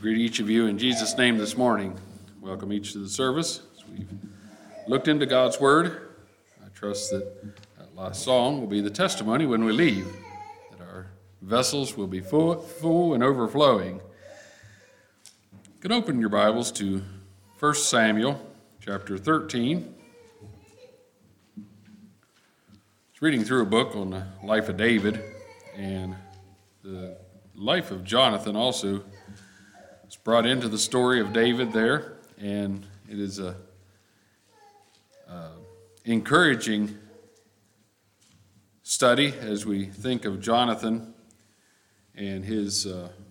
Greet each of you in Jesus' name this morning. Welcome each to the service. As we've looked into God's Word, I trust that last song will be the testimony when we leave, that our vessels will be full and overflowing. You can open your Bibles to 1 Samuel chapter 13. It's reading through a book on the life of David, and the life of Jonathan also is brought into the story of David there, and it is a encouraging study as we think of Jonathan and his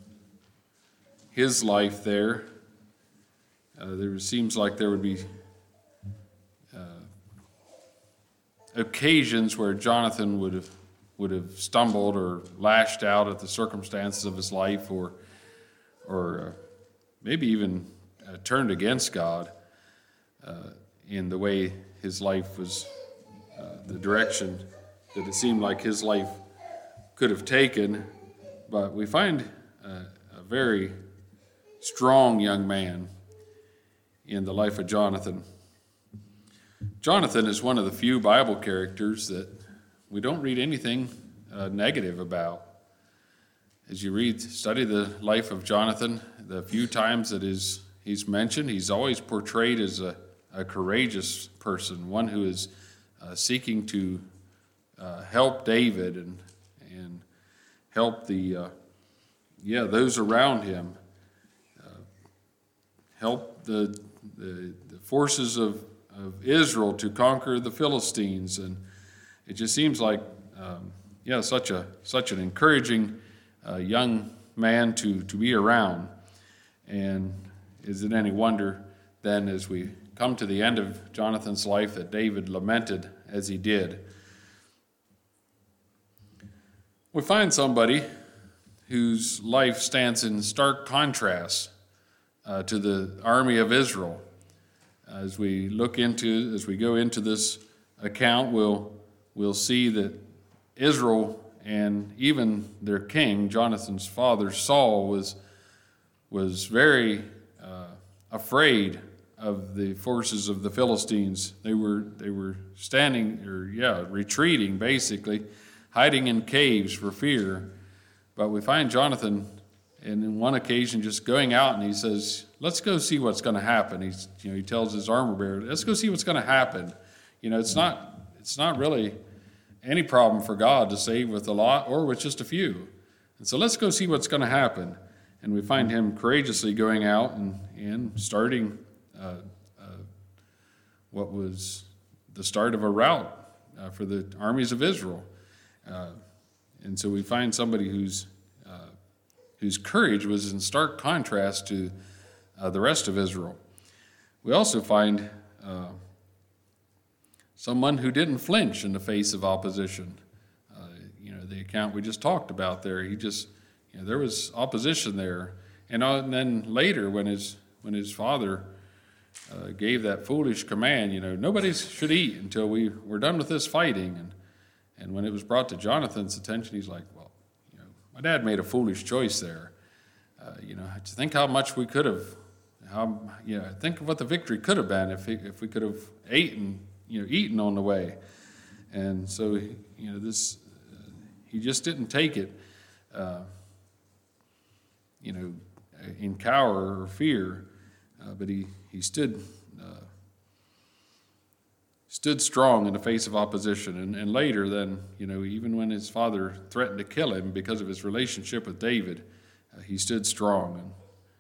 life there. There seems like there would be occasions where Jonathan would have stumbled or lashed out at the circumstances of his life, or maybe even turned against God in the way his life was, the direction that it seemed like his life could have taken. But we find a very strong young man in the life of Jonathan. Jonathan is one of the few Bible characters that we don't read anything negative about. As you study the life of Jonathan, the few times that he's mentioned, he's always portrayed as a courageous person, one who is seeking to help David and help those around him, help the forces of Israel to conquer the Philistines. And it just seems like such an encouraging young man to be around. And is it any wonder then, as we come to the end of Jonathan's life, that David lamented as he did? We find somebody whose life stands in stark contrast to the army of Israel. As we go into this account, we'll see that Israel and even their king, Jonathan's father, Saul, was very afraid of the forces of the Philistines. They were retreating, basically, hiding in caves for fear. But we find Jonathan, and in one occasion, just going out, and he says, "Let's go see what's going to happen." He tells his armor bearer, "Let's go see what's going to happen." It's not really any problem for God to save with a lot or with just a few. And so let's go see what's going to happen. And we find him courageously going out and starting what was the start of a rout for the armies of Israel. And so we find somebody whose courage was in stark contrast to the rest of Israel. We also find someone who didn't flinch in the face of opposition. The account we just talked about there, there was opposition there. And then later, when his father gave that foolish command, nobody should eat until we're done with this fighting. And when it was brought to Jonathan's attention, he's like, well, my dad made a foolish choice there. Think how much we could have, think of what the victory could have been if we could have eaten on the way. And so, he just didn't take it, in cower or fear, but he stood strong in the face of opposition. And later then, even when his father threatened to kill him because of his relationship with David, he stood strong. And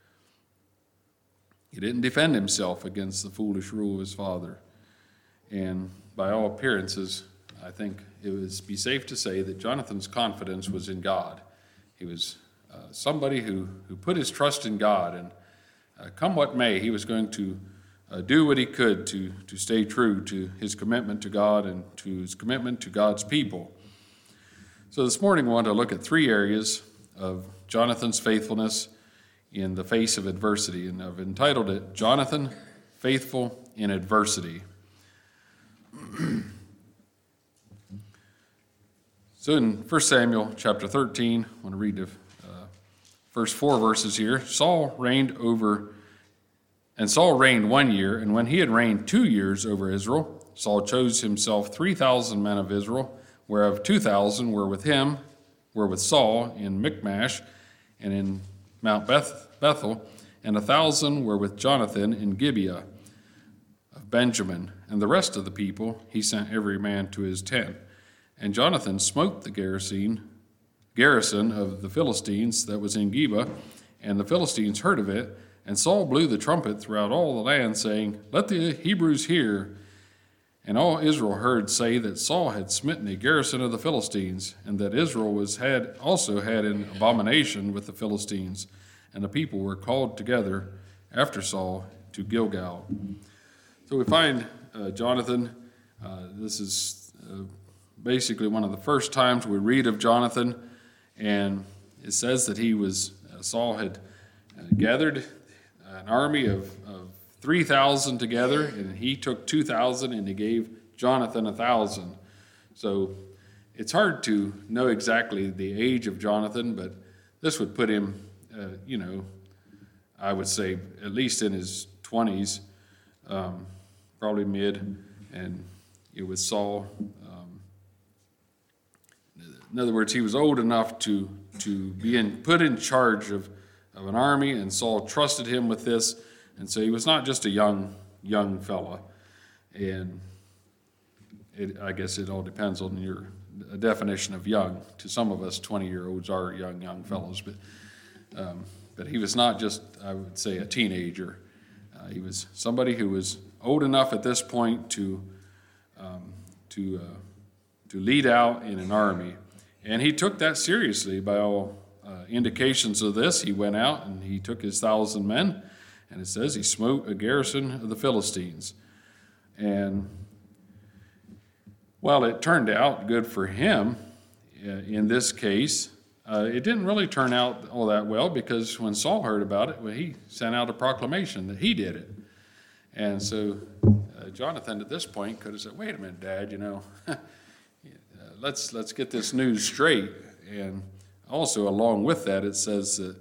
he didn't defend himself against the foolish rule of his father. And by all appearances, I think it would be safe to say that Jonathan's confidence was in God. He was somebody who put his trust in God, and come what may, he was going to do what he could to stay true to his commitment to God and to his commitment to God's people. So this morning we want to look at three areas of Jonathan's faithfulness in the face of adversity, and I've entitled it, Jonathan, Faithful in Adversity. So in 1 Samuel chapter 13, I want to read the first 4 verses here, Saul reigned 1 year, and when he had reigned 2 years over Israel, Saul chose himself 3,000 men of Israel, whereof 2,000 were with Saul in Michmash and in Mount Bethel, and 1,000 were with Jonathan in Gibeah of Benjamin. And the rest of the people he sent every man to his tent. And Jonathan smote the garrison of the Philistines that was in Geba, and the Philistines heard of it. And Saul blew the trumpet throughout all the land, saying, Let the Hebrews hear. And all Israel heard say that Saul had smitten a garrison of the Philistines, and that Israel also had an abomination with the Philistines. And the people were called together after Saul to Gilgal. So we find Jonathan. This is basically one of the first times we read of Jonathan, and it says that Saul had gathered an army of 3,000 together, and he took 2,000 and he gave Jonathan 1,000. So it's hard to know exactly the age of Jonathan, but this would put him, I would say at least in his 20s, probably mid, and with Saul. In other words, he was old enough to be put in charge of an army, and Saul trusted him with this, and so he was not just a young fella. And I guess it all depends on your definition of young. To some of us, 20-year-olds are young fellows, but he was not just, I would say, a teenager. He was somebody who was old enough at this point to lead out in an army. And he took that seriously by all indications of this. He went out and he took his 1,000 men, and it says he smote a garrison of the Philistines. And while it turned out good for him in this case, it didn't really turn out all that well, because when Saul heard about it, he sent out a proclamation that he did it. And so Jonathan at this point could have said, wait a minute, Dad, let's get this news straight. And also along with that, it says that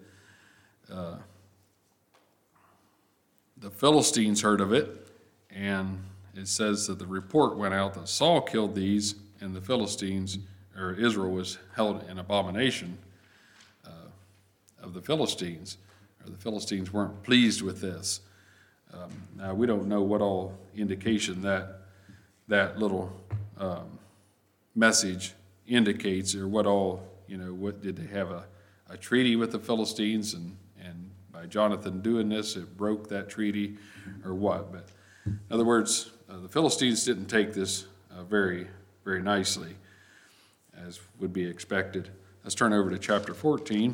the Philistines heard of it, and it says that the report went out that Saul killed these, and the Philistines, or Israel, was held in abomination of the Philistines, or the Philistines weren't pleased with this. Now, we don't know what all indication that little message indicates, or what all, what did they have a treaty with the Philistines, and by Jonathan doing this, it broke that treaty, or what. But in other words, the Philistines didn't take this very, very nicely, as would be expected. Let's turn over to chapter 14.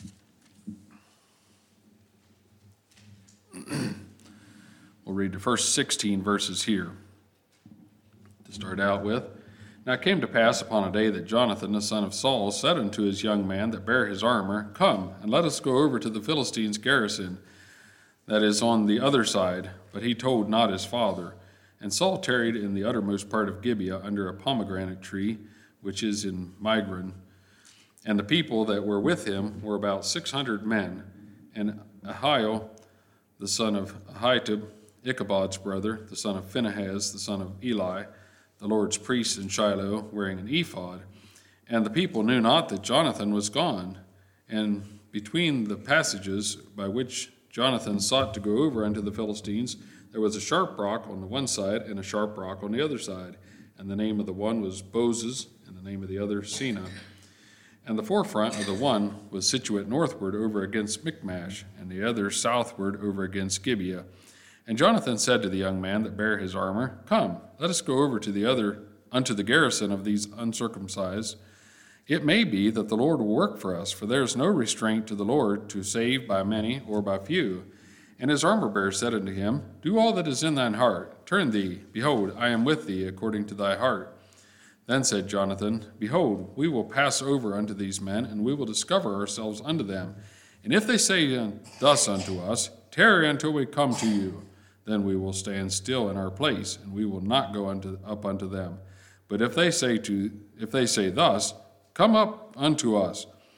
We'll read the first 16 verses here to start out with. Now it came to pass upon a day that Jonathan, the son of Saul, said unto his young man that bare his armor, Come, and let us go over to the Philistines' garrison that is on the other side. But he told not his father. And Saul tarried in the uttermost part of Gibeah under a pomegranate tree, which is in Migron. And the people that were with him were about 600 men. And Ahiel, the son of Ahitub, Ichabod's brother, the son of Phinehas, the son of Eli, the Lord's priest in Shiloh, wearing an ephod. And the people knew not that Jonathan was gone. And between the passages by which Jonathan sought to go over unto the Philistines, there was a sharp rock on the one side and a sharp rock on the other side. And the name of the one was Bozez, and the name of the other Sena. And the forefront of the one was situate northward over against Michmash, and the other southward over against Gibeah. And Jonathan said to the young man that bare his armor, Come, let us go over unto the garrison of these uncircumcised. It may be that the Lord will work for us, for there is no restraint to the Lord to save by many or by few. And his armor-bearer said unto him, Do all that is in thine heart. Turn thee, behold, I am with thee according to thy heart. Then said Jonathan, Behold, we will pass over unto these men, and we will discover ourselves unto them. And if they say thus unto us, Tarry until we come to you, then we will stand still in our place, and we will not go up unto them. But if they say thus, Come up unto us,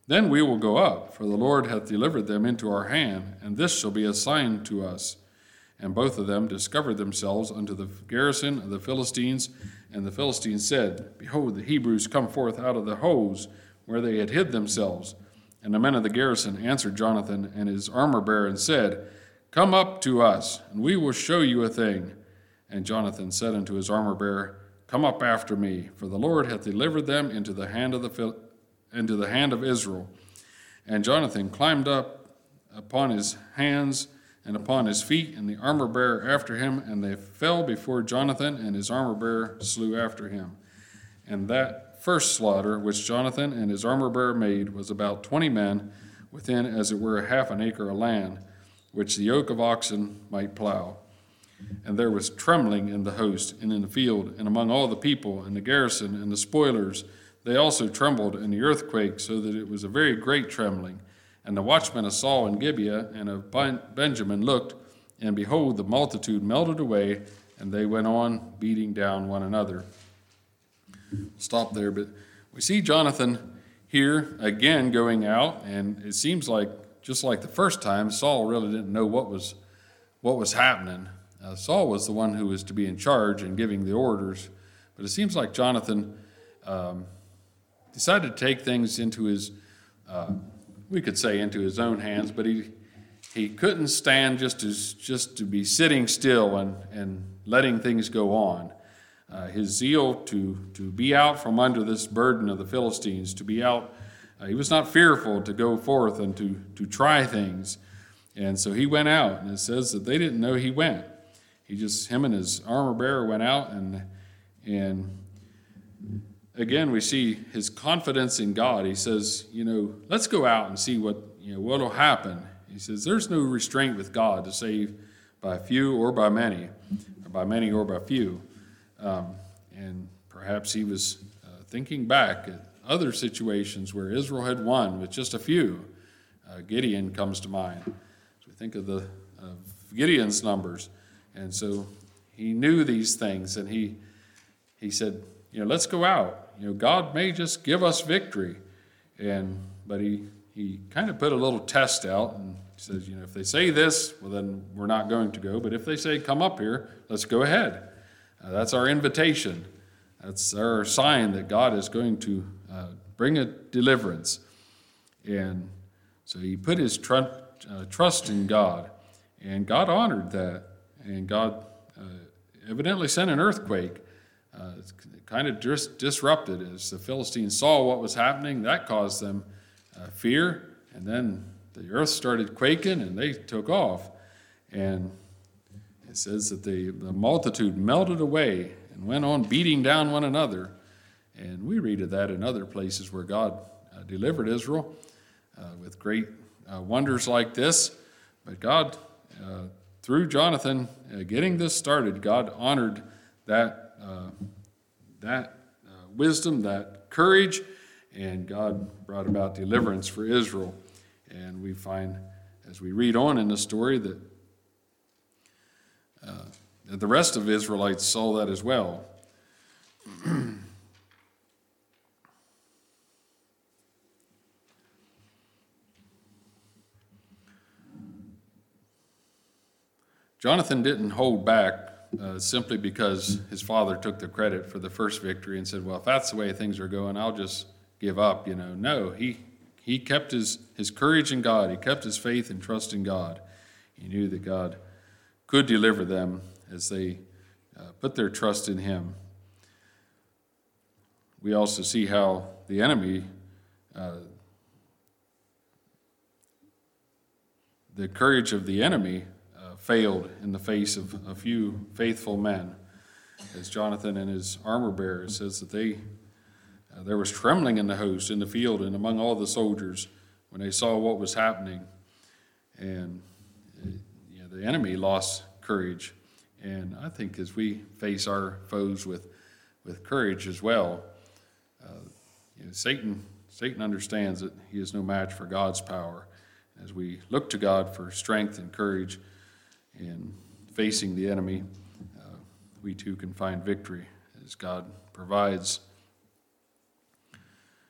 Then we will go up, for the Lord hath delivered them into our hand, and this shall be a sign to us. And both of them discovered themselves unto the garrison of the Philistines. And the Philistines said, Behold, the Hebrews come forth out of the holes where they had hid themselves. And the men of the garrison answered Jonathan and his armor-bearer and said, Come up to us, and we will show you a thing. And Jonathan said unto his armor-bearer, Come up after me, for the Lord hath delivered them into the hand of Israel. And Jonathan climbed up upon his hands and upon his feet, and the armor-bearer after him, and they fell before Jonathan, and his armor-bearer slew after him. And that first slaughter which Jonathan and his armor-bearer made was about 20 men, within as it were half an acre of land, which the yoke of oxen might plow. And there was trembling in the host, and in the field, and among all the people, and the garrison, and the spoilers. They also trembled in the earthquake, so that it was a very great trembling. And the watchmen of Saul and Gibeah and of Benjamin looked, and behold, the multitude melted away, and they went on beating down one another. Stop there, but we see Jonathan here again going out, and it seems like, just like the first time, Saul really didn't know what was happening. Saul was the one who was to be in charge and giving the orders, but it seems like Jonathan decided to take things into his, we could say into his own hands, but he couldn't stand just to be sitting still and letting things go on. His zeal to be out from under this burden of the Philistines, to be out, he was not fearful to go forth and to try things. And so he went out, and it says that they didn't know he went. Him and his armor-bearer went out, and again, we see his confidence in God. He says, let's go out and see what will happen. He says, there's no restraint with God to save by few or by many, or by many or by few. And perhaps he was thinking back at other situations where Israel had won with just a few. Gideon comes to mind. So we think of Gideon's numbers. And so he knew these things, and he said, let's go out. God may just give us victory. But he kind of put a little test out and says, if they say this, well, then we're not going to go. But if they say, come up here, let's go ahead. That's our invitation. That's our sign that God is going to bring a deliverance. And so he put his trust in God, and God honored that. And God evidently sent an earthquake. It kind of disrupted as the Philistines saw what was happening. That caused them fear, and then the earth started quaking, and they took off. And it says that the multitude melted away and went on beating down one another. And we read of that in other places where God delivered Israel with great wonders like this. But God, through Jonathan getting this started, God honored that wisdom, that courage, and God brought about deliverance for Israel. And we find, as we read on in the story, that the rest of the Israelites saw that as well. Jonathan didn't hold back simply because his father took the credit for the first victory and said, well, if that's the way things are going, I'll just give up. No, he kept his courage in God. He kept his faith and trust in God. He knew that God could deliver them as they put their trust in him. We also see how the enemy, the courage of the enemy failed in the face of a few faithful men. As Jonathan and his armor-bearer says that there was trembling in the host, in the field, and among all the soldiers when they saw what was happening. And the enemy lost courage. And I think as we face our foes with courage as well, Satan understands that he is no match for God's power. As we look to God for strength and courage in facing the enemy, we too can find victory as God provides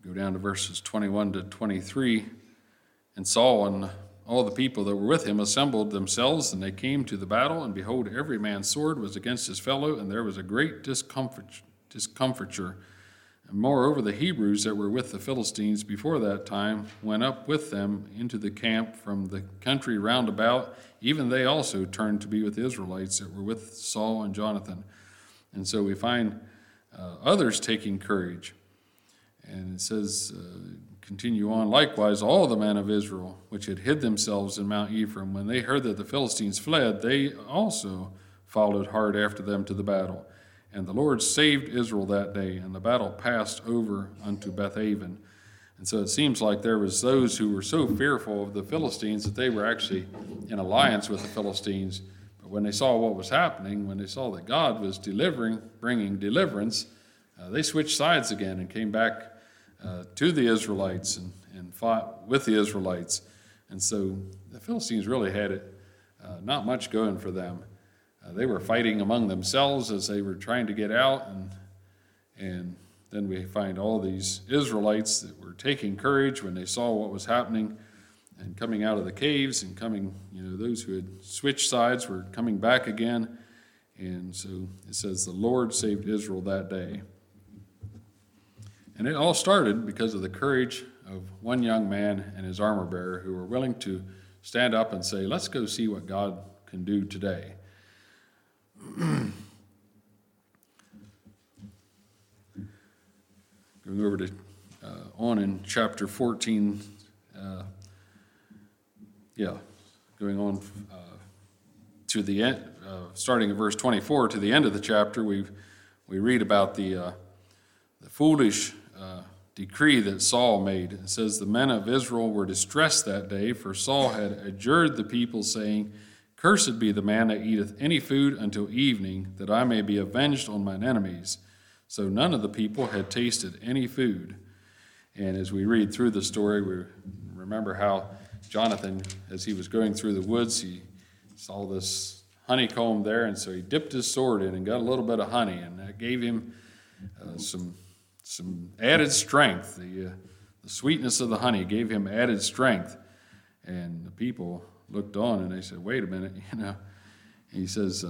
Go down to verses 21 to 23. And Saul and all the people that were with him assembled themselves, and they came to the battle, and behold, every man's sword was against his fellow, and there was a great discomfiture. And moreover, the Hebrews that were with the Philistines before that time went up with them into the camp from the country round about. Even they also turned to be with the Israelites that were with Saul and Jonathan. And so we find others taking courage. And it says, continue on, likewise all the men of Israel, which had hid themselves in Mount Ephraim, when they heard that the Philistines fled, they also followed hard after them to the battle. And the Lord saved Israel that day, and the battle passed over unto Bethaven. And so it seems like there was those who were so fearful of the Philistines that they were actually in alliance with the Philistines. But when they saw what was happening, when they saw that God was bringing deliverance, they switched sides again and came back to the Israelites and fought with the Israelites. And so the Philistines really had it not much going for them. They were fighting among themselves as they were trying to get out, and then we find all these Israelites that were taking courage when they saw what was happening and coming out of the caves and coming, those who had switched sides were coming back again. And so it says the Lord saved Israel that day. And it all started because of the courage of one young man and his armor bearer who were willing to stand up and say, let's go see what God can do today. Going over to on in chapter 14, going on to the end, starting at verse 24 to the end of the chapter, we read about the foolish decree that Saul made. It says, the men of Israel were distressed that day, for Saul had adjured the people, saying, cursed be the man that eateth any food until evening, that I may be avenged on mine enemies. So none of the people had tasted any food. And as we read through the story, we remember how Jonathan, as he was going through the woods, he saw this honeycomb there, and so he dipped his sword in and got a little bit of honey, and that gave him some added strength. The sweetness of the honey gave him added strength. And the people looked on and they said, wait a minute, He says,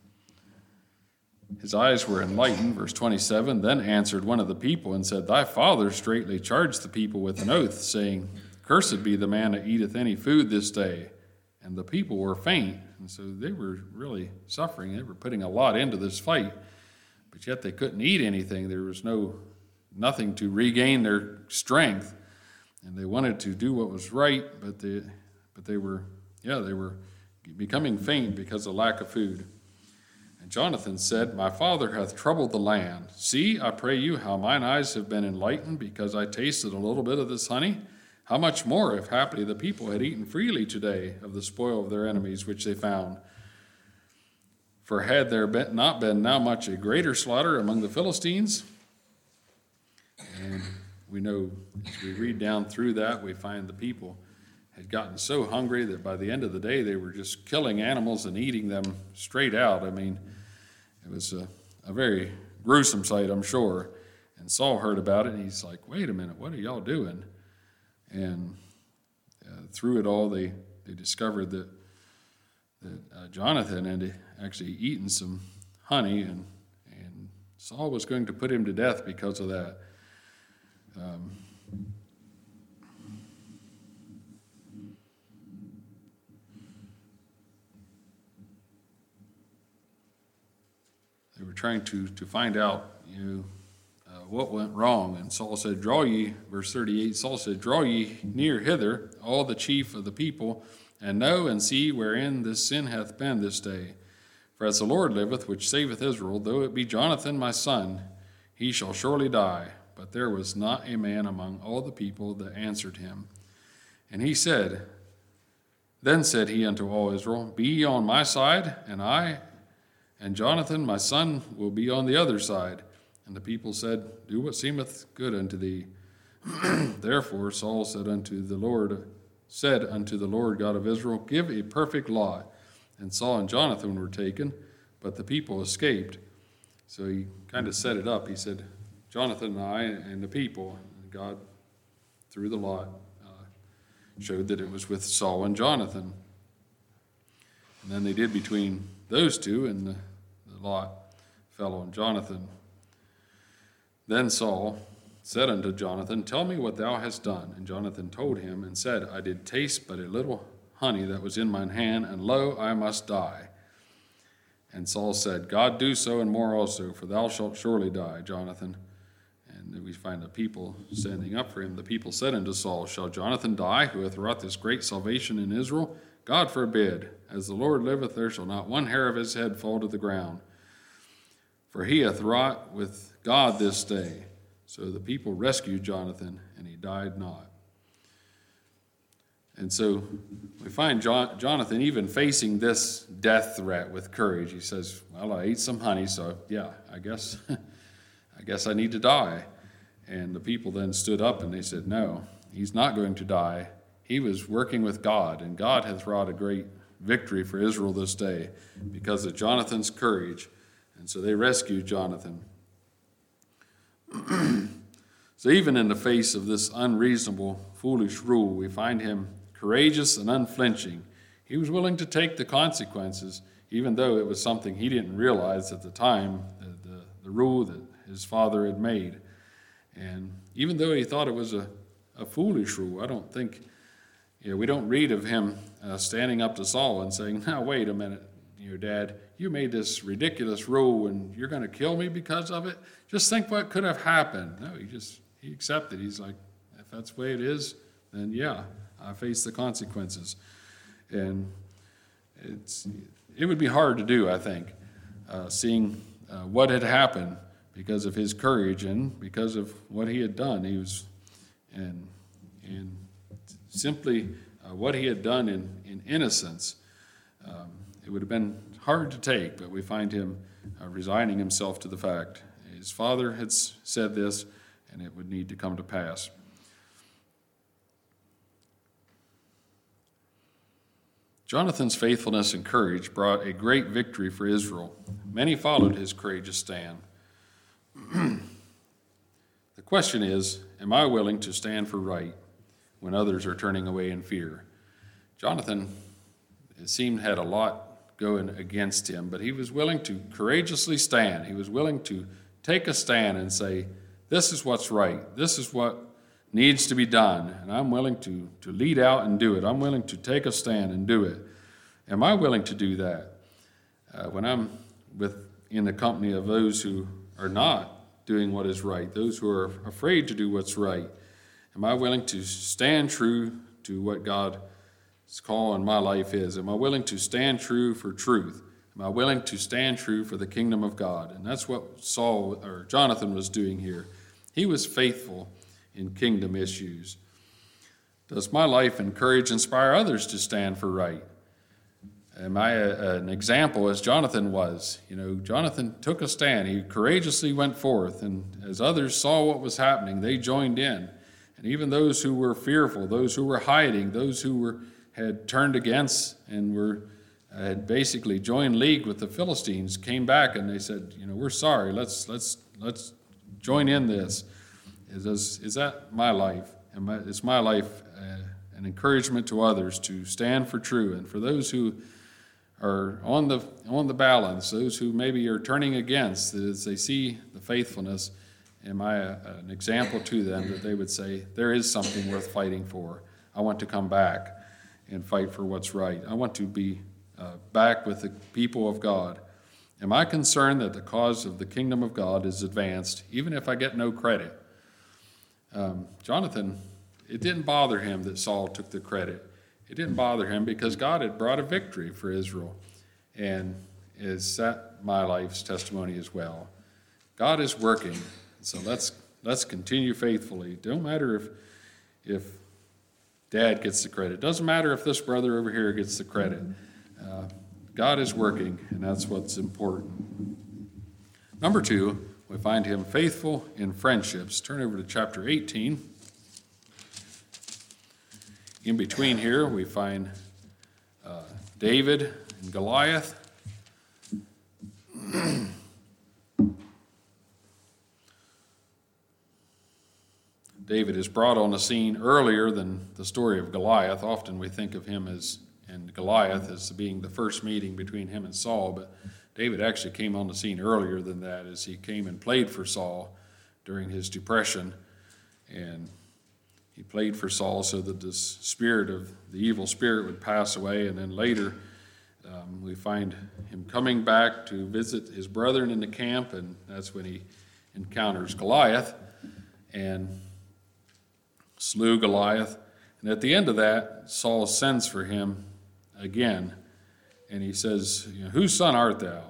his eyes were enlightened, verse 27, then answered one of the people and said, thy father straitly charged the people with an oath, saying, cursed be the man that eateth any food this day. And the people were faint, and so they were really suffering. They were putting a lot into this fight, but yet they couldn't eat anything. There was nothing to regain their strength, and they wanted to do what was right, but they were becoming faint because of lack of food. And Jonathan said, my father hath troubled the land. See, I pray you, how mine eyes have been enlightened, because I tasted a little bit of this honey. How much more, if haply the people had eaten freely today of the spoil of their enemies which they found? For had there not been now much a greater slaughter among the Philistines? And we know, as we read down through that, we find the people had gotten so hungry that by the end of the day they were just killing animals and eating them straight out. I mean, it was a very gruesome sight, I'm sure. And Saul heard about it, and he's like, wait a minute, what are y'all doing? And through it all, they discovered that Jonathan had actually eaten some honey, and Saul was going to put him to death because of that. They were trying to find out, what went wrong. And Saul said, draw ye, verse 38, Saul said, draw ye near hither, all the chief of the people, and know and see wherein this sin hath been this day. For as the Lord liveth, which saveth Israel, though it be Jonathan my son, he shall surely die. But there was not a man among all the people that answered him. And he said, then said he unto all Israel, be ye on my side, and I and Jonathan my son will be on the other side. And the people said, do what seemeth good unto thee. Therefore Saul said unto the Lord God of Israel, give a perfect lot. And Saul and Jonathan were taken, but the people escaped. So he kind of set it up. He said, Jonathan and I and the people. And God through the lot showed that it was with Saul and Jonathan. And then they did between those two, and the lot fell on Jonathan. Then Saul said unto Jonathan, Tell me what thou hast done. And Jonathan told him and said, I did taste but a little honey that was in mine hand, and lo, I must die. And Saul said, God do so and more also, for thou shalt surely die, Jonathan. And then we find the people standing up for him. The people said unto Saul, Shall Jonathan die, who hath wrought this great salvation in Israel? God forbid. As the Lord liveth, there shall not one hair of his head fall to the ground. For he hath wrought with God this day. So the people rescued Jonathan, and he died not. And so we find Jonathan even facing this death threat with courage. He says, well, I ate some honey, so yeah, I guess I need to die. And the people then stood up and they said, no, he's not going to die. He was working with God, and God hath wrought a great victory for Israel this day because of Jonathan's courage. And so they rescued Jonathan. So even in the face of this unreasonable, foolish rule, we find him courageous and unflinching. He was willing to take the consequences, even though it was something he didn't realize at the time, the rule that his father had made. And even though he thought it was a foolish rule, I don't think, we don't read of him standing up to Saul and saying, now wait a minute, Dad, you made this ridiculous rule and you're going to kill me because of it? Just think what could have happened. No, he accepted. He's like, if that's the way it is, then yeah, I face the consequences. And it would be hard to do, I think, seeing what had happened because of his courage and because of what he had done. He was, and simply what he had done in innocence. It would have been hard to take, but we find him resigning himself to the fact. His father had said this, and it would need to come to pass. Jonathan's faithfulness and courage brought a great victory for Israel. Many followed his courageous stand. The question is, am I willing to stand for right when others are turning away in fear? Jonathan, it seemed, had a lot going against him, but he was willing to courageously stand. He was willing to take a stand and say, this is what's right. This is what needs to be done, and I'm willing to lead out and do it. I'm willing to take a stand and do it. Am I willing to do that? When I'm in the company of those who are not doing what is right, those who are afraid to do what's right, am I willing to stand true to what God's call in my life is? Am I willing to stand true for truth? Am I willing to stand true for the kingdom of God? And that's what Jonathan was doing here. He was faithful in kingdom issues. Does my life and courage inspire others to stand for right? Am I an example as Jonathan was? Jonathan took a stand. He courageously went forth, and as others saw what was happening, they joined in. And even those who were fearful, those who were hiding, those who had turned against and had basically joined league with the Philistines came back and they said, we're sorry. Let's join in this. Is that my life? Is my life an encouragement to others to stand for true? And for those who are on the balance, those who maybe are turning against, as they see the faithfulness, am I an example to them that they would say, there is something worth fighting for. I want to come back and fight for what's right. I want to be back with the people of God. Am I concerned that the cause of the kingdom of God is advanced, even if I get no credit? Jonathan, it didn't bother him that Saul took the credit. It didn't bother him because God had brought a victory for Israel. And is that my life's testimony as well? God is working. So let's continue faithfully. Don't matter if Dad gets the credit. Doesn't matter if this brother over here gets the credit. God is working, and that's what's important. Number 2, we find him faithful in friendships. Turn over to chapter 18. In between here, we find David and Goliath. David is brought on the scene earlier than the story of Goliath. Often we think of him and Goliath as being the first meeting between him and Saul, but David actually came on the scene earlier than that, as he came and played for Saul during his depression. And he played for Saul so that the evil spirit would pass away. And then later we find him coming back to visit his brethren in the camp, and that's when he encounters Goliath and slew Goliath. And at the end of that, Saul sends for him again, and he says, "Whose son art thou,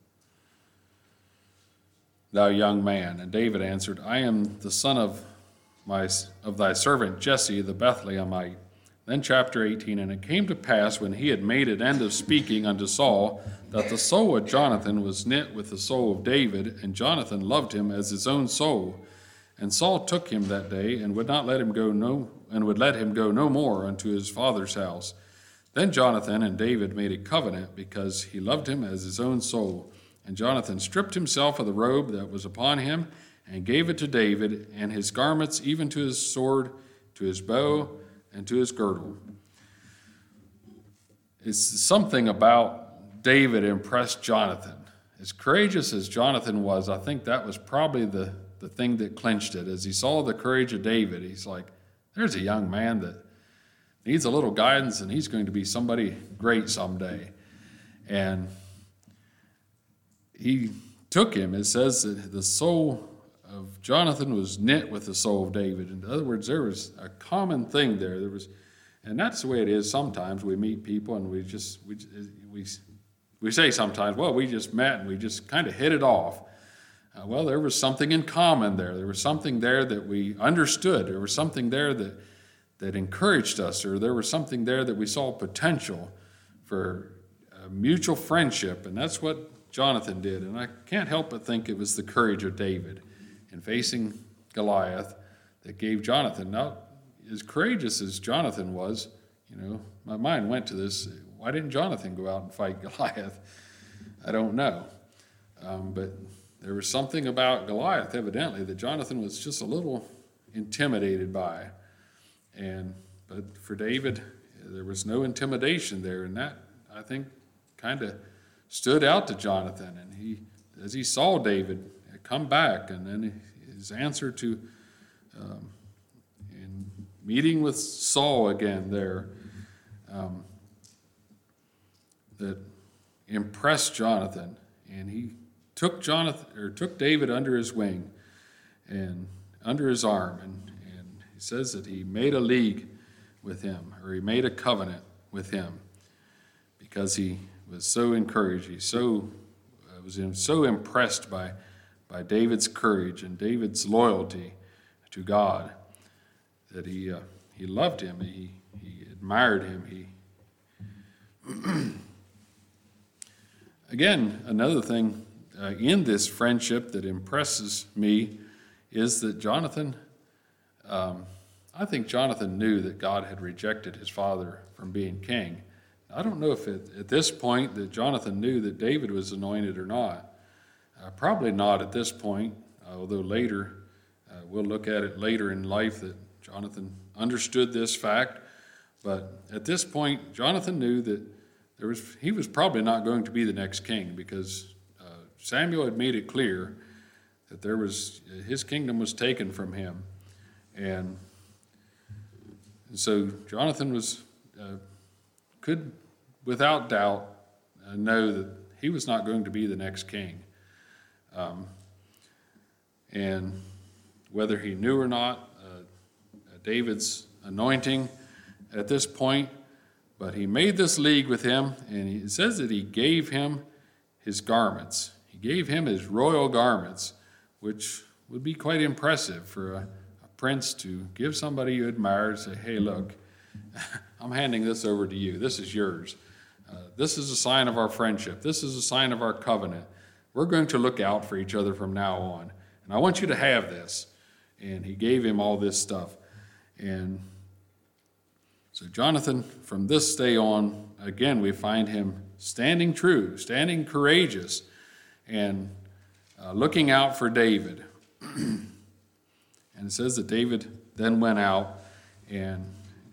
thou young man?" And David answered, "I am the son of thy servant Jesse the Bethlehemite." Then chapter 18, and it came to pass, when he had made an end of speaking unto Saul, that the soul of Jonathan was knit with the soul of David, and Jonathan loved him as his own soul. And Saul took him that day, and would let him go no more unto his father's house. Then Jonathan and David made a covenant, because he loved him as his own soul. And Jonathan stripped himself of the robe that was upon him, and gave it to David, and his garments, even to his sword, to his bow, and to his girdle. It's something about David impressed Jonathan. As courageous as Jonathan was, I think that was probably the thing that clinched it. As he saw the courage of David, he's like, there's a young man that needs a little guidance, and he's going to be somebody great someday. And he took him. It says that the soul of Jonathan was knit with the soul of David. In other words, there was a common thing there. And that's the way it is sometimes. We meet people and we say sometimes, well, we just met and we just kind of hit it off. Well, there was something in common there. There was something there that we understood. There was something there that encouraged us, or there was something there that we saw potential for mutual friendship. And that's what Jonathan did. And I can't help but think it was the courage of David in facing Goliath that gave Jonathan. Now, as courageous as Jonathan was, my mind went to this. Why didn't Jonathan go out and fight Goliath? I don't know. But there was something about Goliath, evidently, that Jonathan was just a little intimidated by. But for David, there was no intimidation there. And that, I think, kind of stood out to Jonathan. And as he saw David come back, and then his answer to in meeting with Saul again there, that impressed Jonathan, and he took David under his wing and under his arm, and he says that he made a league with him, or he made a covenant with him, because he was so encouraged. He was so impressed by David's courage and David's loyalty to God, that he loved him, he admired him. Again, another thing in this friendship that impresses me is that Jonathan, I think Jonathan knew that God had rejected his father from being king. I don't know if at this point that Jonathan knew that David was anointed or not. Probably not at this point, although later, we'll look at it later in life that Jonathan understood this fact. But at this point, Jonathan knew that he was probably not going to be the next king, because Samuel had made it clear that his kingdom was taken from him. And so Jonathan could, without doubt, know that he was not going to be the next king. And whether he knew or not, David's anointing at this point, but he made this league with him, and it says that he gave him his garments. He gave him his royal garments, which would be quite impressive for a prince to give somebody you admire, say, hey, look, I'm handing this over to you. This is yours. This is a sign of our friendship. This is a sign of our covenant. We're going to look out for each other from now on. And I want you to have this. And he gave him all this stuff. And so Jonathan, from this day on, again, we find him standing true, standing courageous, and looking out for David. And it says that David then went out, and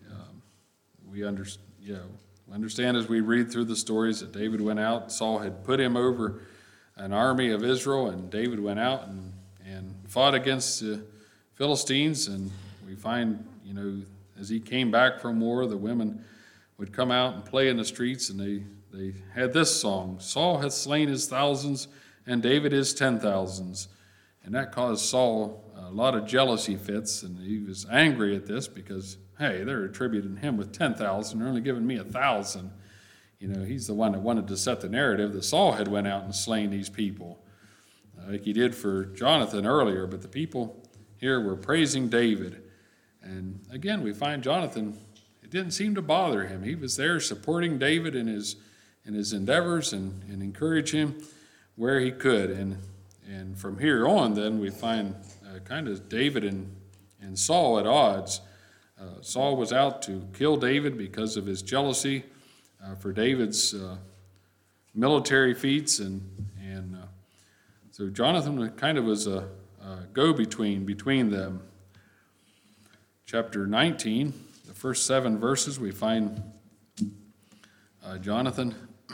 we understand as we read through the stories that David went out. Saul had put him over an army of Israel, and David went out and fought against the Philistines. And we find, as he came back from war, the women would come out and play in the streets, and they had this song: Saul hath slain his thousands, and David his 10,000s. And that caused Saul a lot of jealousy fits, and he was angry at this because, hey, they're attributing him with 10,000, they're only giving me 1,000. He's the one that wanted to set the narrative that Saul had went out and slain these people, like he did for Jonathan earlier. But the people here were praising David. And again, we find Jonathan, it didn't seem to bother him. He was there supporting David in his endeavors and encourage him where he could. And from here on, then, we find kind of David and Saul at odds. Saul was out to kill David because of his jealousy for David's military feats, and so Jonathan kind of was a go-between them. Chapter 19, the first 7 verses, we find Jonathan.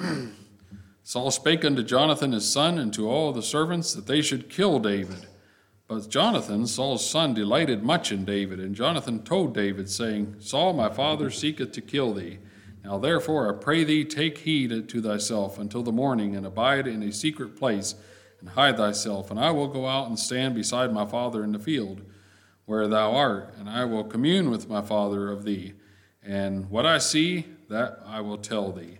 Saul spake unto Jonathan his son and to all the servants that they should kill David. But Jonathan, Saul's son, delighted much in David. And Jonathan told David, saying, Saul my father seeketh to kill thee. Now therefore I pray thee, take heed to thyself until the morning, and abide in a secret place, and hide thyself. And I will go out and stand beside my father in the field, where thou art, and I will commune with my father of thee. And what I see, that I will tell thee.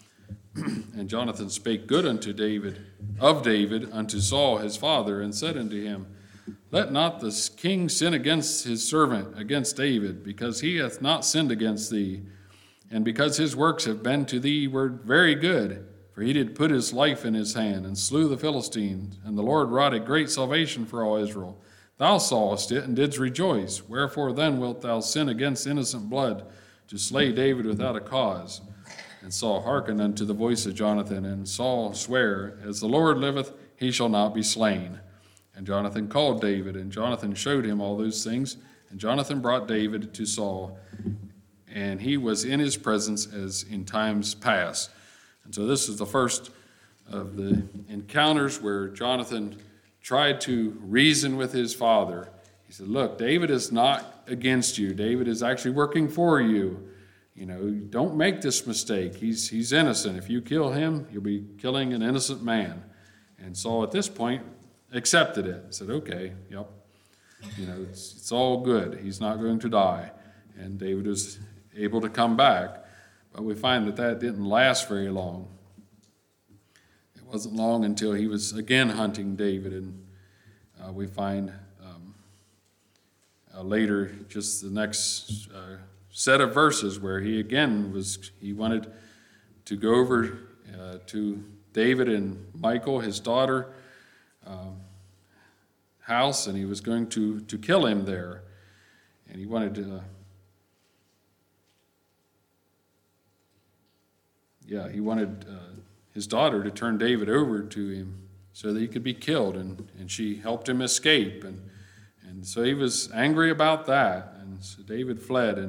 And Jonathan spake good unto David, unto Saul his father, and said unto him, Let not the king sin against his servant, against David, because he hath not sinned against thee, and because his works have been to thee were very good. For he did put his life in his hand, and slew the Philistines, and the Lord wrought a great salvation for all Israel. Thou sawest it, and didst rejoice. Wherefore then wilt thou sin against innocent blood, to slay David without a cause? And Saul hearkened unto the voice of Jonathan, and Saul sware, As the Lord liveth, he shall not be slain. And Jonathan called David, and Jonathan showed him all those things. And Jonathan brought David to Saul, and he was in his presence as in times past. And so this is the first of the encounters where Jonathan tried to reason with his father. He said, Look, David is not against you. David is actually working for you. Don't make this mistake. He's innocent. If you kill him, you'll be killing an innocent man. And Saul at this point accepted it. Said, okay, yep. It's all good. He's not going to die. And David was able to come back. But we find that didn't last very long. It wasn't long until he was again hunting David. And we find later just the next set of verses where he wanted to go over to David and Michal, his daughter, house, and he was going to kill him there. And he wanted to, he wanted his daughter to turn David over to him so that he could be killed, and she helped him escape. And so he was angry about that, and so David fled,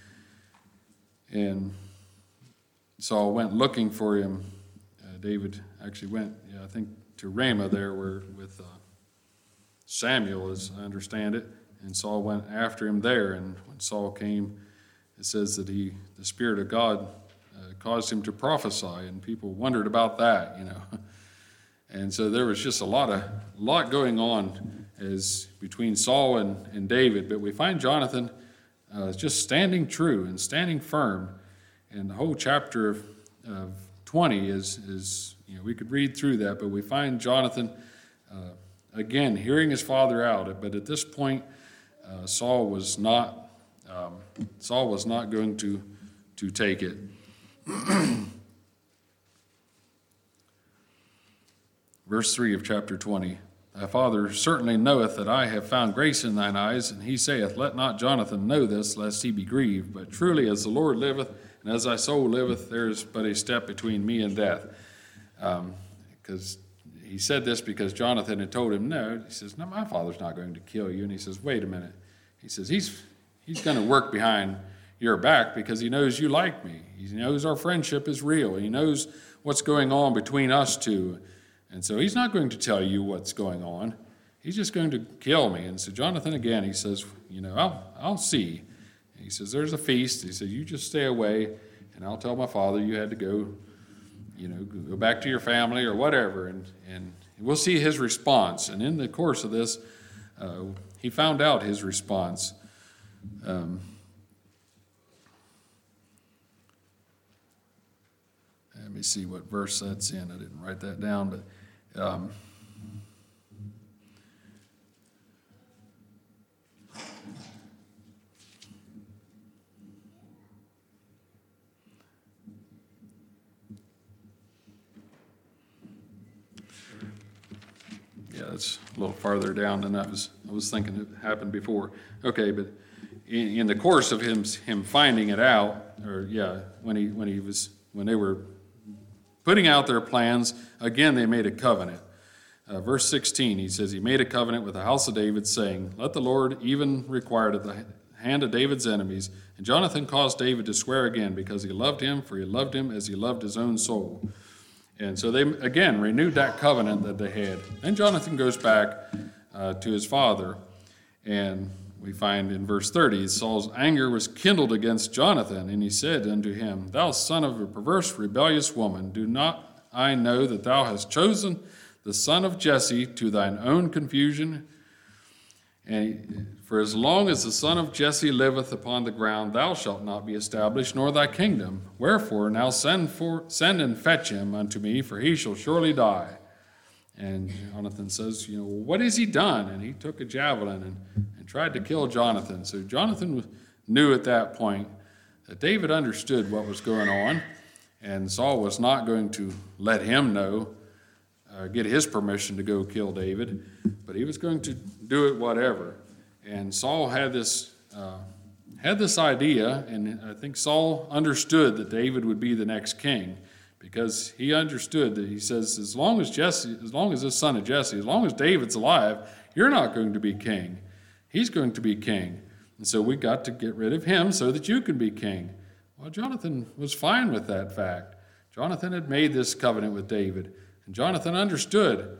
and Saul went looking for him. David actually went, I think, to Ramah there with Samuel, as I understand it. And Saul went after him there. And when Saul came, it says that the Spirit of God caused him to prophesy. And people wondered about that, And so there was just a lot going on as between Saul and David. But we find Jonathan just standing true and standing firm. And the whole chapter of 20 is we could read through that, but we find Jonathan again hearing his father out. But at this point, Saul was not going to take it. Verse 3 of chapter 20. Thy father certainly knoweth that I have found grace in thine eyes, and he saith, Let not Jonathan know this, lest he be grieved. But truly, as the Lord liveth, and as thy soul liveth, there is but a step between me and death. Because he said this because Jonathan had told him no. He says, No, my father's not going to kill you. And he says, Wait a minute. He says, he's going to work behind your back because he knows you like me. He knows our friendship is real. He knows what's going on between us two. And so he's not going to tell you what's going on. He's just going to kill me. And so Jonathan, again, he says, I'll see. And he says, there's a feast. He says, you just stay away, and I'll tell my father you had to go, go back to your family or whatever. And we'll see his response. And in the course of this, he found out his response. Let me see what verse that's in. I didn't write that down, but it's a little farther down than I was thinking it happened before. Okay, but in the course of him finding it out, when they were putting out their plans, again they made a covenant. Verse 16, he says, he made a covenant with the house of David, saying, let the Lord even require at the hand of David's enemies. And Jonathan caused David to swear again, because he loved him, for he loved him as he loved his own soul. And so they, again, renewed that covenant that they had. Then Jonathan goes back to his father, and we find in verse 30, Saul's anger was kindled against Jonathan, and he said unto him, thou son of a perverse, rebellious woman, do not I know that thou hast chosen the son of Jesse to thine own confusion? And for as long as the son of Jesse liveth upon the ground, thou shalt not be established, nor thy kingdom. Wherefore now send and fetch him unto me, for he shall surely die. And Jonathan says, what has he done? And he took a javelin and tried to kill Jonathan. So Jonathan knew at that point that David understood what was going on, and Saul was not going to let him know, get his permission to go kill David, but he was going to do it whatever. And Saul had this idea, and I think Saul understood that David would be the next king, because he understood that, he says, as long as this son of Jesse, as long as David's alive, you're not going to be king. He's going to be king. And so we got to get rid of him so that you can be king. Well, Jonathan was fine with that fact. Jonathan had made this covenant with David, and Jonathan understood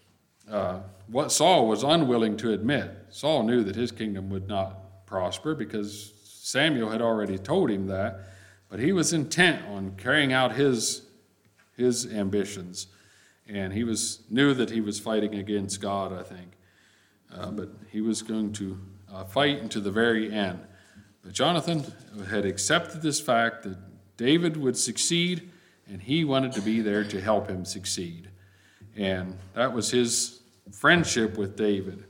what Saul was unwilling to admit. Saul knew that his kingdom would not prosper because Samuel had already told him that, but he was intent on carrying out his ambitions, and he knew that he was fighting against God, I think. But he was going to fight into the very end. But Jonathan had accepted this fact that David would succeed, and he wanted to be there to help him succeed. And that was his friendship with David.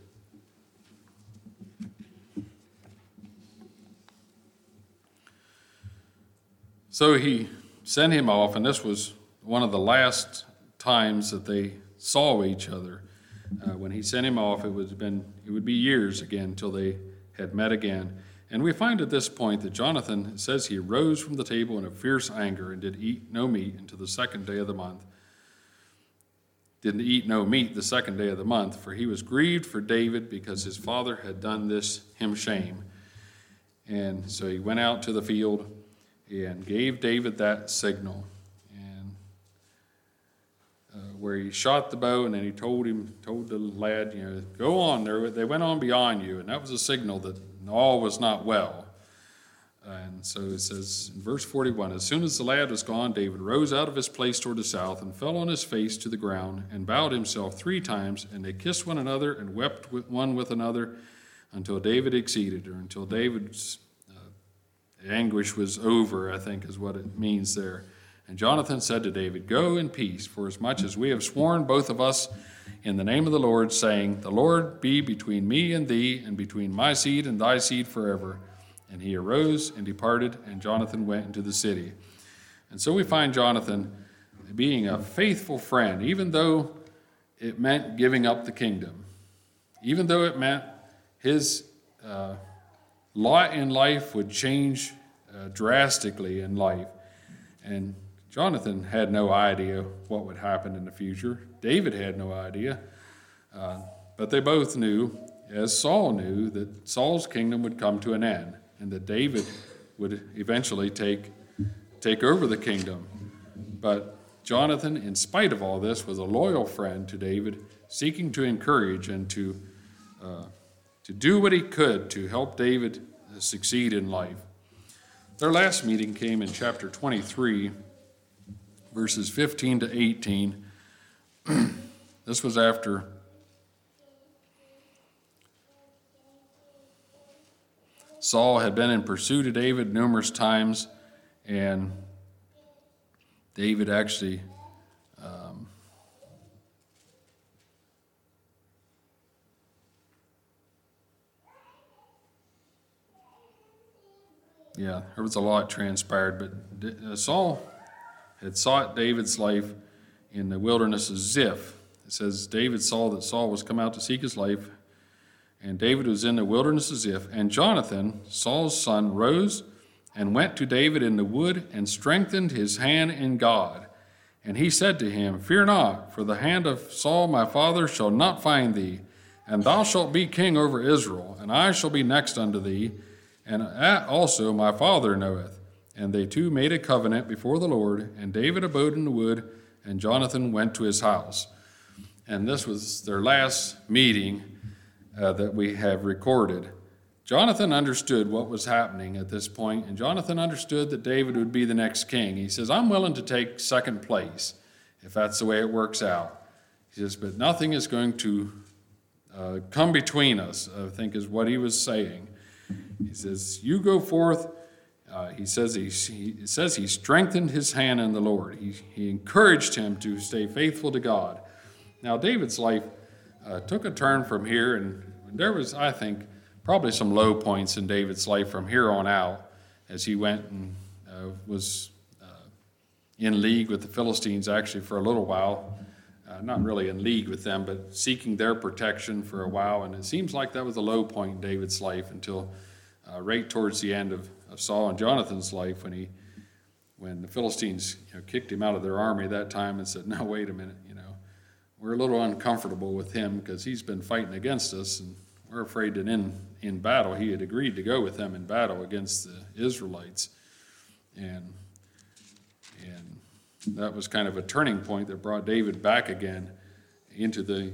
So he sent him off, and this was one of the last times that they saw each other. When he sent him off, it would be years again till they had met again. And we find at this point that Jonathan says he rose from the table in a fierce anger and did eat no meat until the second day of the month. Didn't eat no meat the second day of the month, for he was grieved for David because his father had done him shame. And so he went out to the field and gave David that signal, and where he shot the bow, and then he told the lad, go on. They went on beyond you, and that was a signal that all was not well. And so it says in verse 41, as soon as the lad was gone, David rose out of his place toward the south and fell on his face to the ground and bowed himself 3 times, and they kissed one another and wept one with another until David exceeded, or until David's anguish was over, I think is what it means there. And Jonathan said to David, go in peace, for as much as we have sworn both of us in the name of the Lord, saying, the Lord be between me and thee, and between my seed and thy seed forever. And he arose and departed, and Jonathan went into the city. And so we find Jonathan being a faithful friend, even though it meant giving up the kingdom, even though it meant his lot in life would change drastically in life. And Jonathan had no idea what would happen in the future. David had no idea. But they both knew, as Saul knew, that Saul's kingdom would come to an end. and that David would eventually take over the kingdom. But Jonathan, in spite of all this, was a loyal friend to David, seeking to encourage and to do what he could to help David succeed in life. Their last meeting came in chapter 23, verses 15 to 18. This was after Saul had been in pursuit of David numerous times, and David actually there was a lot transpired, but Saul had sought David's life in the wilderness of Ziph. It says, David saw that Saul was come out to seek his life, and David was in the wilderness of Ziph. And Jonathan, Saul's son, rose and went to David in the wood and strengthened his hand in God. And he said to him, Fear not, for the hand of Saul my father shall not find thee, and thou shalt be king over Israel, and I shall be next unto thee, and that also my father knoweth. And they two made a covenant before the Lord, and David abode in the wood, and Jonathan went to his house. And this was their last meeting that we have recorded. Jonathan understood what was happening at this point, and Jonathan understood that David would be the next king. He says, I'm willing to take second place if that's the way it works out. He says, but nothing is going to come between us, I think is what he was saying. He says, you go forth. He says he strengthened his hand in the Lord. He encouraged him to stay faithful to God. Now, David's life took a turn from here, and there was, I think, probably some low points in David's life from here on out as he went and was in league with the Philistines actually for a little while. Not really in league with them, but seeking their protection for a while. And it seems like that was a low point in David's life until right towards the end of Saul and Jonathan's life when the Philistines kicked him out of their army that time and said, no, wait a minute, we're a little uncomfortable with him because he's been fighting against us, and we're afraid that in battle, he had agreed to go with them in battle against the Israelites. And that was kind of a turning point that brought David back again into the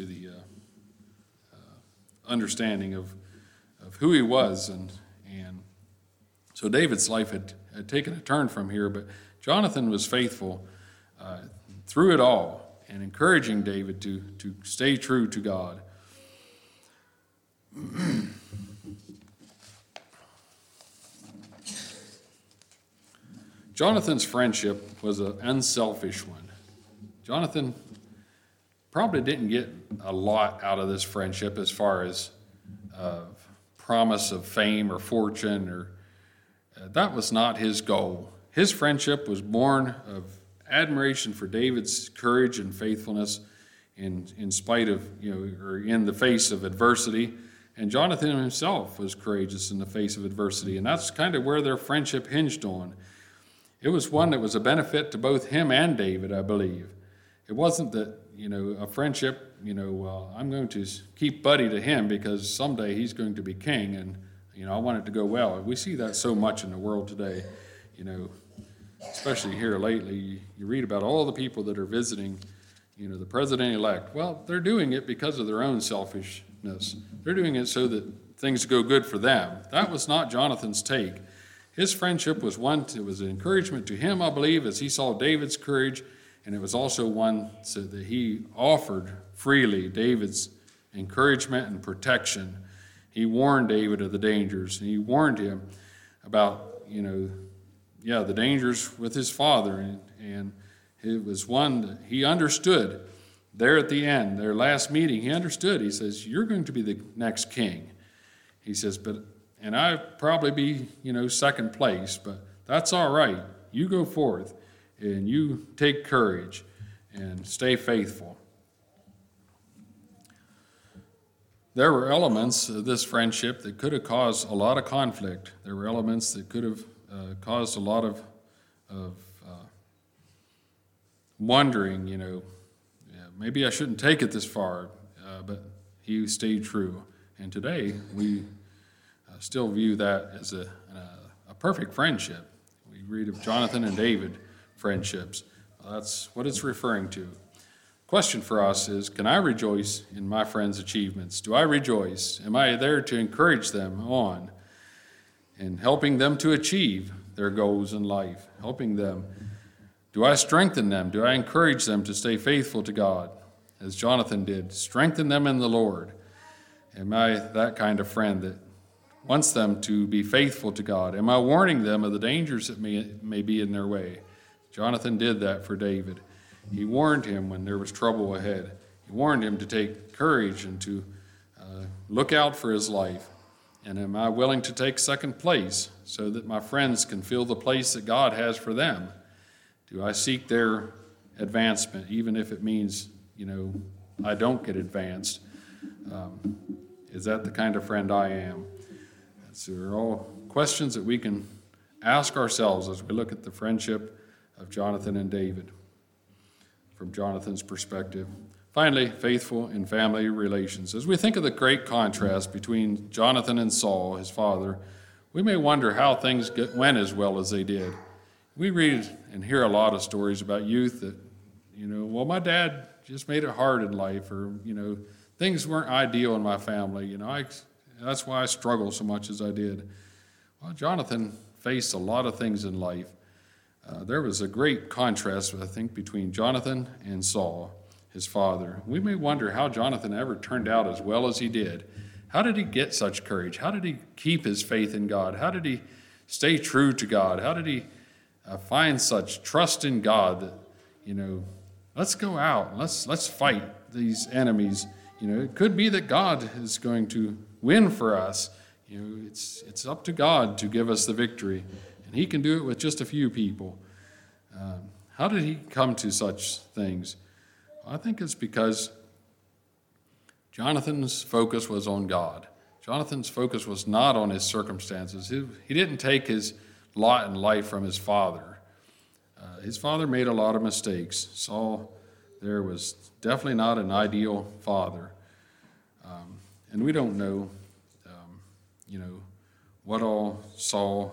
understanding of who he was. And so David's life had taken a turn from here, but Jonathan was faithful through it all and encouraging David to stay true to God. Jonathan's friendship was an unselfish one. Jonathan probably didn't get a lot out of this friendship as far as promise of fame or fortune, or that was not his goal. His friendship was born of admiration for David's courage and faithfulness in spite of, or in the face of adversity. And Jonathan himself was courageous in the face of adversity. And that's kind of where their friendship hinged on. It was one that was a benefit to both him and David, I believe. It wasn't that, a friendship, I'm going to keep buddy to him because someday he's going to be king and, I want it to go well. We see that so much in the world today, especially here lately. You read about all the people that are visiting, the president-elect. Well, they're doing it because of their own selfishness. They're doing it so that things go good for them. That was not Jonathan's take. His friendship was one, it was an encouragement to him, I believe, as he saw David's courage, and it was also one so that he offered freely David's encouragement and protection. He warned David of the dangers, and he warned him about, the dangers with his father, and it was one that he understood there at the end, their last meeting. He understood. He says, you're going to be the next king. He says, and I'd probably be, second place, but that's all right. You go forth and you take courage and stay faithful. There were elements of this friendship that could have caused a lot of conflict. There were elements that could have caused a lot of wondering, maybe I shouldn't take it this far, but he stayed true. And today we still view that as a perfect friendship. We read of Jonathan and David friendships. That's what it's referring to. Question for us is, can I rejoice in my friends' achievements? Do I rejoice? Am I there to encourage them on and helping them to achieve their goals in life, helping them? Do I strengthen them? Do I encourage them to stay faithful to God, as Jonathan did? Strengthen them in the Lord. Am I that kind of friend that wants them to be faithful to God? Am I warning them of the dangers that may be in their way? Jonathan did that for David. He warned him when there was trouble ahead. He warned him to take courage and to look out for his life. And am I willing to take second place so that my friends can fill the place that God has for them? Do I seek their advancement, even if it means, I don't get advanced? Is that the kind of friend I am? So they're all questions that we can ask ourselves as we look at the friendship of Jonathan and David from Jonathan's perspective. Finally, faithful in family relations. As we think of the great contrast between Jonathan and Saul, his father, we may wonder how things went as well as they did. We read and hear a lot of stories about youth that, my dad just made it hard in life, or, things weren't ideal in my family. That's why I struggled so much as I did. Well, Jonathan faced a lot of things in life. There was a great contrast, I think, between Jonathan and Saul, his father. We may wonder how Jonathan ever turned out as well as he did. How did he get such courage? How did he keep his faith in God? How did he stay true to God? How did he find such trust in God that, let's go out, let's fight these enemies. It could be that God is going to win for us. It's up to God to give us the victory, and he can do it with just a few people. How did he come to such things? Well, I think it's because Jonathan's focus was on God. Jonathan's focus was not on his circumstances. He didn't take his lot in life from his father. His father made a lot of mistakes. Saul there was definitely not an ideal father. And we don't know, what all Saul,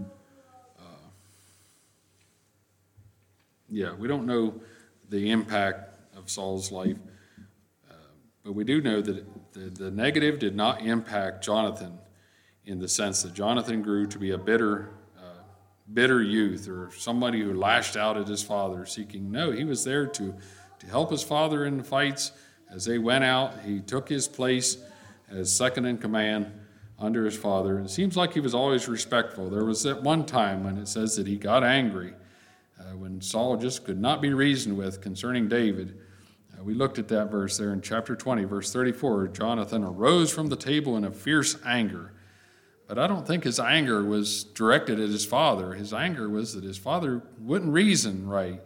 we don't know the impact of Saul's life. But we do know that the negative did not impact Jonathan in the sense that Jonathan grew to be a bitter youth or somebody who lashed out at his father seeking. No, he was there to help his father in the fights. As they went out, he took his place as second in command under his father. It seems like he was always respectful. There was that one time when it says that he got angry, when Saul just could not be reasoned with concerning David. We looked at that verse there in chapter 20, verse 34. Jonathan arose from the table in a fierce anger. But I don't think his anger was directed at his father. His anger was that his father wouldn't reason right.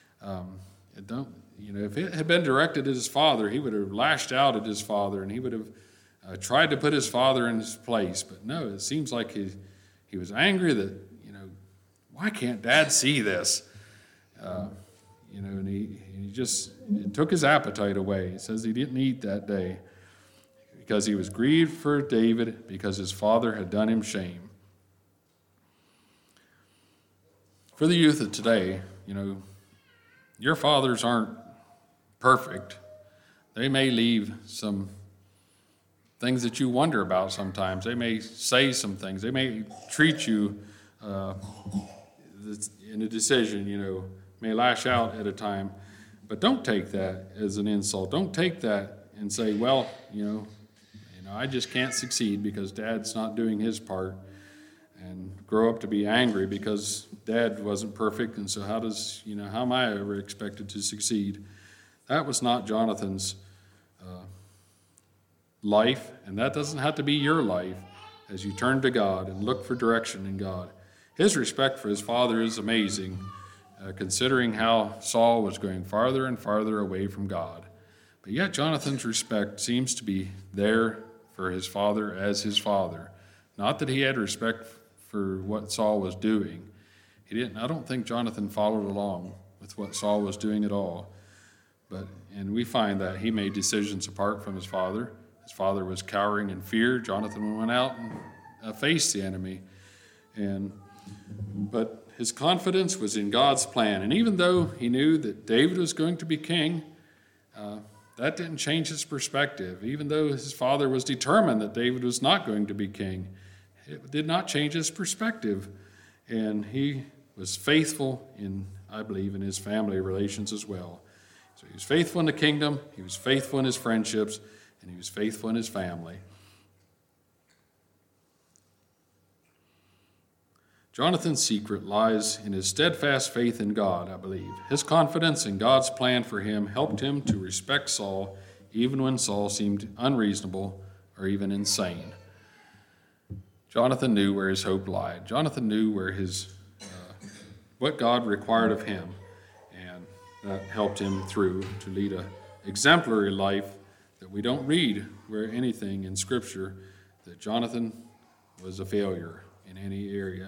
If it had been directed at his father, he would have lashed out at his father, and he would have tried to put his father in his place. But no, it seems like he was angry that, why can't Dad see this? And he just, it took his appetite away. He says he didn't eat that day because he was grieved for David because his father had done him shame. For the youth of today, your fathers aren't perfect. They may leave some things that you wonder about sometimes. They may say some things. They may treat you in a decision, may lash out at a time. But don't take that as an insult. Don't take that and say, well, I just can't succeed because Dad's not doing his part, and grow up to be angry because Dad wasn't perfect, and so how am I ever expected to succeed? That was not Jonathan's life, and that doesn't have to be your life as you turn to God and look for direction in God. His respect for his father is amazing, considering how Saul was going farther and farther away from God. But yet Jonathan's respect seems to be there for his father as his father. Not that he had respect for what Saul was doing. I don't think Jonathan followed along with what Saul was doing at all. And we find that he made decisions apart from his father. His father was cowering in fear. Jonathan went out and face the enemy. But his confidence was in God's plan. And even though he knew that David was going to be king, that didn't change his perspective. Even though his father was determined that David was not going to be king, it did not change his perspective. And he was faithful I believe, in his family relations as well. So he was faithful in the kingdom, he was faithful in his friendships, and he was faithful in his family. Jonathan's secret lies in his steadfast faith in God, I believe. His confidence in God's plan for him helped him to respect Saul, even when Saul seemed unreasonable or even insane. Jonathan knew where his hope lied. Jonathan knew where what God required of him, and that helped him through to lead an exemplary life that we don't read where anything in Scripture that Jonathan was a failure in any area.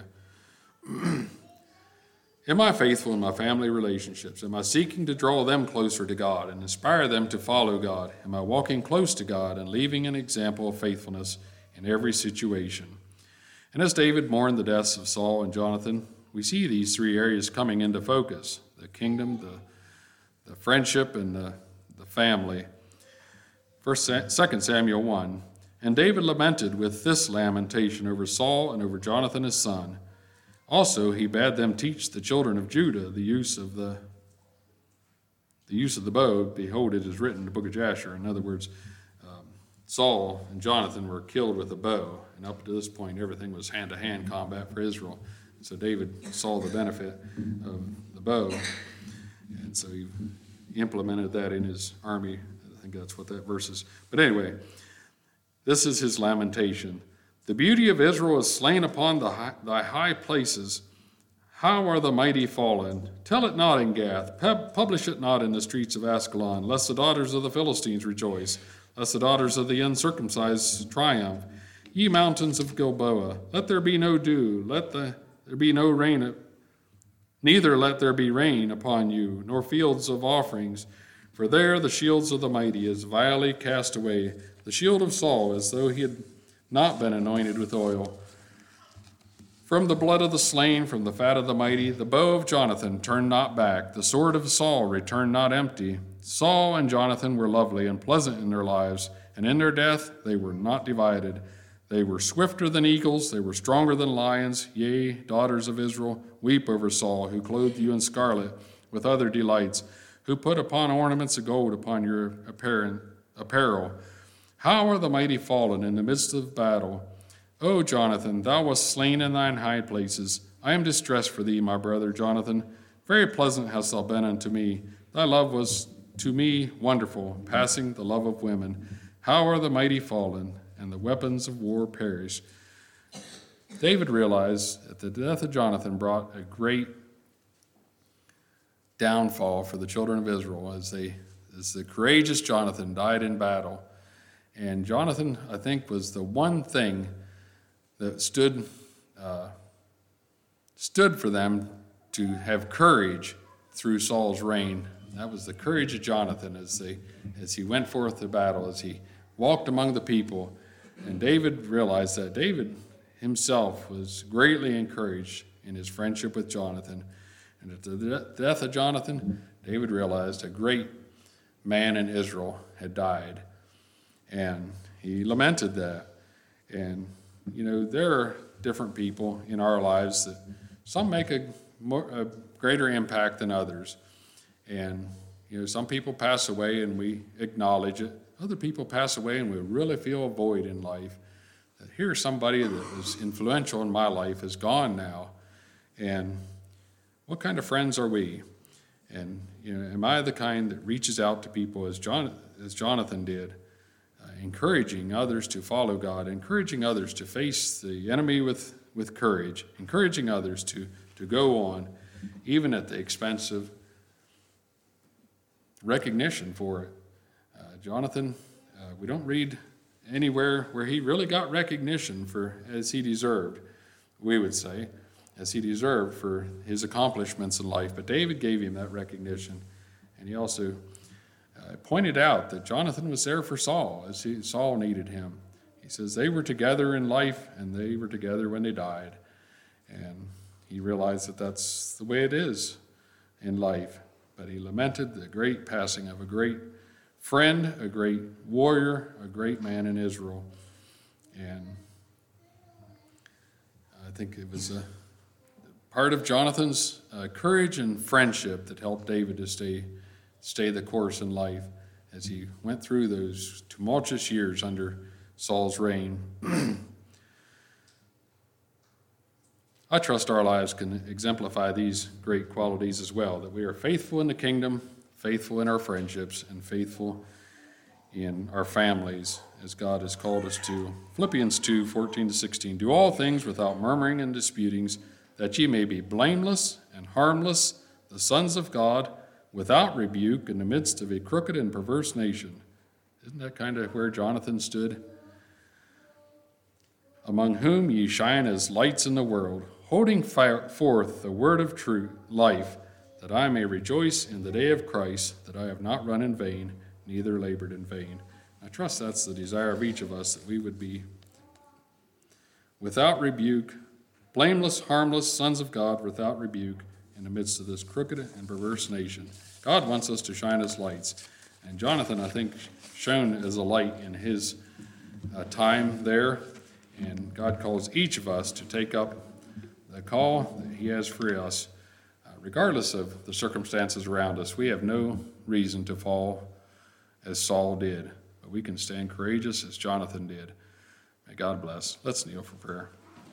Am I faithful in my family relationships? Am I seeking to draw them closer to God and inspire them to follow God? Am I walking close to God and leaving an example of faithfulness in every situation? And as David mourned the deaths of Saul and Jonathan, we see these three areas coming into focus: the kingdom, the friendship, and the family. 2 Samuel 1, and David lamented with this lamentation over Saul and over Jonathan his son. Also, he bade them teach the children of Judah the use of the bow. Behold, it is written in the book of Jasher. In other words, Saul and Jonathan were killed with a bow, and up to this point, everything was hand-to-hand combat for Israel. So David saw the benefit of the bow, and so he implemented that in his army. I think that's what that verse is. But anyway, this is his lamentation. The beauty of Israel is slain upon thy high places. How are the mighty fallen? Tell it not in Gath. Publish it not in the streets of Ascalon, lest the daughters of the Philistines rejoice, lest the daughters of the uncircumcised triumph. Ye mountains of Gilboa, let there be no dew, there be no rain, neither let there be rain upon you, nor fields of offerings. For there the shields of the mighty is vilely cast away, the shield of Saul as though he had not been anointed with oil. From the blood of the slain, from the fat of the mighty, the bow of Jonathan turned not back, the sword of Saul returned not empty. Saul and Jonathan were lovely and pleasant in their lives, and in their death they were not divided. They were swifter than eagles, they were stronger than lions. Yea, daughters of Israel, weep over Saul, who clothed you in scarlet with other delights, who put upon ornaments of gold upon your apparel. How are the mighty fallen in the midst of battle? O Jonathan, thou wast slain in thine high places. I am distressed for thee, my brother Jonathan. Very pleasant hast thou been unto me. Thy love was to me wonderful, passing the love of women. How are the mighty fallen, and the weapons of war perish? David realized that the death of Jonathan brought a great downfall for the children of Israel as the courageous Jonathan died in battle. And Jonathan, I think, was the one thing that stood for them to have courage through Saul's reign. That was the courage of Jonathan as he went forth to battle, as he walked among the people. And David realized that. David himself was greatly encouraged in his friendship with Jonathan. And at the death of Jonathan, David realized a great man in Israel had died. And he lamented that. And, there are different people in our lives that some make a greater impact than others. And, some people pass away and we acknowledge it. Other people pass away and we really feel a void in life. That here's somebody that was influential in my life is gone now. And what kind of friends are we? And, am I the kind that reaches out to people as Jonathan did? Encouraging others to follow God, encouraging others to face the enemy with courage, encouraging others to go on, even at the expense of recognition for it. Jonathan, we don't read anywhere where he really got recognition for as he deserved, we would say, as he deserved for his accomplishments in life. But David gave him that recognition, and he also pointed out that Jonathan was there for Saul as Saul needed him. He says they were together in life and they were together when they died. And he realized that that's the way it is in life. But he lamented the great passing of a great friend, a great warrior, a great man in Israel. And I think it was a part of Jonathan's courage and friendship that helped David to stay the course in life as he went through those tumultuous years under Saul's reign. I trust our lives can exemplify these great qualities as well, that we are faithful in the kingdom, faithful in our friendships, and faithful in our families, as God has called us to. Philippians 2:14-16, do all things without murmuring and disputings, that ye may be blameless and harmless, the sons of God, without rebuke, in the midst of a crooked and perverse nation. Isn't that kind of where Jonathan stood? Among whom ye shine as lights in the world, holding forth the word of true life, that I may rejoice in the day of Christ, that I have not run in vain, neither labored in vain. I trust that's the desire of each of us, that we would be without rebuke, blameless, harmless, sons of God, without rebuke, in the midst of this crooked and perverse nation. God wants us to shine as lights. And Jonathan, I think, shone as a light in his time there. And God calls each of us to take up the call that he has for us, regardless of the circumstances around us. We have no reason to fall as Saul did, but we can stand courageous as Jonathan did. May God bless. Let's kneel for prayer.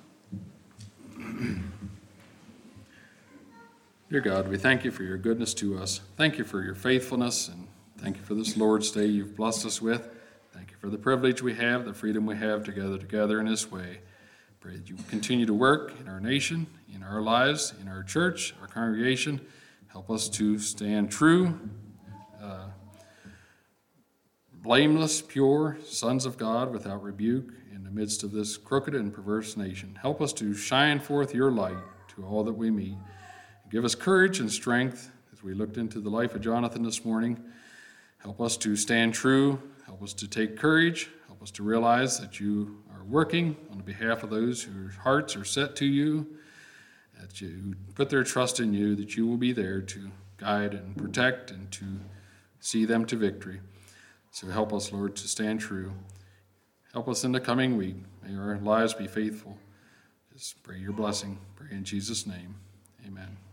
Dear God, we thank you for your goodness to us. Thank you for your faithfulness, and thank you for this Lord's Day you've blessed us with. Thank you for the privilege we have, the freedom we have together in this way. Pray that you continue to work in our nation, in our lives, in our church, our congregation. Help us to stand true, blameless, pure, sons of God, without rebuke, in the midst of this crooked and perverse nation. Help us to shine forth your light to all that we meet. Give us courage and strength as we looked into the life of Jonathan this morning. Help us to stand true. Help us to take courage. Help us to realize that you are working on behalf of those whose hearts are set to you, that you put their trust in you, that you will be there to guide and protect and to see them to victory. So help us, Lord, to stand true. Help us in the coming week. May our lives be faithful. Just pray your blessing. Pray in Jesus' name. Amen.